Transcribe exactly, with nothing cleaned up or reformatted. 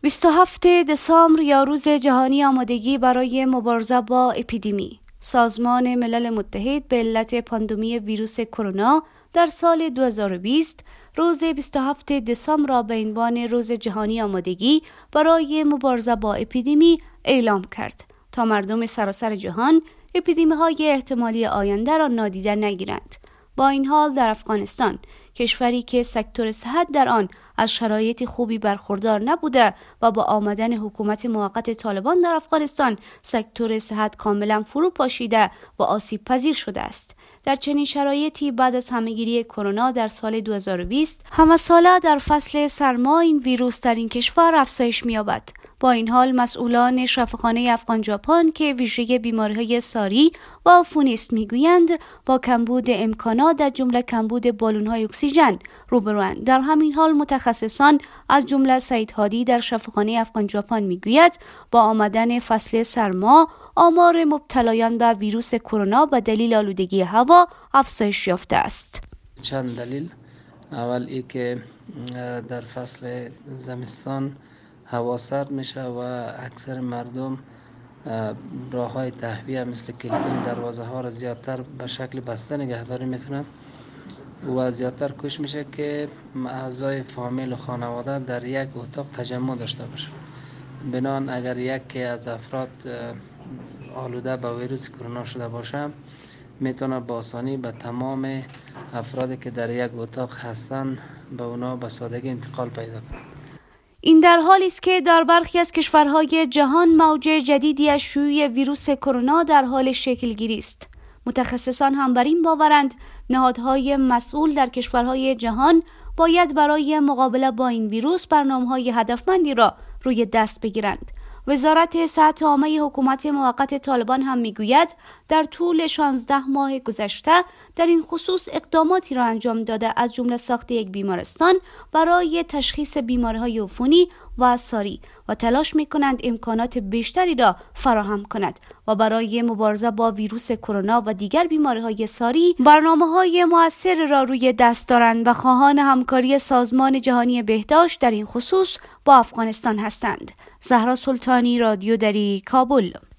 بیست و هفتم دسامبر یا روز جهانی آمادگی برای مبارزه با اپیدمی. سازمان ملل متحد به علت پاندمی ویروس کرونا در سال دو هزار و بیست روز بیست و هفتم دسامبر را به عنوان روز جهانی آمادگی برای مبارزه با اپیدمی اعلام کرد تا مردم سراسر جهان اپیدمی‌های احتمالی آینده را نادیده نگیرند. با این حال در افغانستان، کشوری که سکتور صحت در آن از شرایط خوبی برخوردار نبوده و با آمدن حکومت موقت طالبان در افغانستان سکتور صحت کاملا فرو پاشیده و آسیب پذیر شده است. در چنین شرایطی بعد از همهگیری کرونا در سال دو هزار و بیست همه ساله در فصل سرما این ویروس در این کشور افزایش می‌یابد. با این حال مسئولان شفاخانه افغان ژاپن که ویژه بیماری‌های ساری و عفونی است میگویند با کمبود امکانات در جمله کمبود بالون‌های اکسیژن روبروند. در همین حال متخصصان از جمله سعید هادی در شفاخانه افغان ژاپن میگوید با آمدن فصل سرما آمار مبتلایان به ویروس کرونا به دلیل آلودگی هوا افزایش یافته است. چند دلیل. اول ای که در فصل زمستان هوا سرد میشه و اکثر مردم راه های تهویه مثل کلیدین دروازه ها را زیادتر به شکل بسته نگهداری میکنند و زیادتر کوشش میشه که اعضای فامیل و خانواده در یک اتاق تجمع داشته باشه. بنابراین اگر یکی از افراد آلوده به ویروس کرونا شده باشه میتونه با آسانی به تمام افرادی که در یک اتاق هستند به اونا به سادگی انتقال پیدا کنه. این در حالی است که در برخی از کشورهای جهان موج جدیدی از شیوع ویروس کرونا در حال شکلگیری است. متخصصان هم بر این باورند نهادهای مسئول در کشورهای جهان باید برای مقابله با این ویروس برنامه‌های هدفمندی را روی دست بگیرند. وزارت صحت عامه حکومت موقت طالبان هم میگوید در طول شانزده ماه گذشته در این خصوص اقداماتی را انجام داده، از جمله ساخت یک بیمارستان برای تشخیص بیماری‌های عفونی و ساری و تلاش می‌کنند امکانات بیشتری را فراهم کند و برای مبارزه با ویروس کرونا و دیگر بیماری‌های ساری برنامه‌های مؤثر را روی دست دارند و خواهان همکاری سازمان جهانی بهداشت در این خصوص با افغانستان هستند. زهرا سلطانی، رادیو دری، کابل.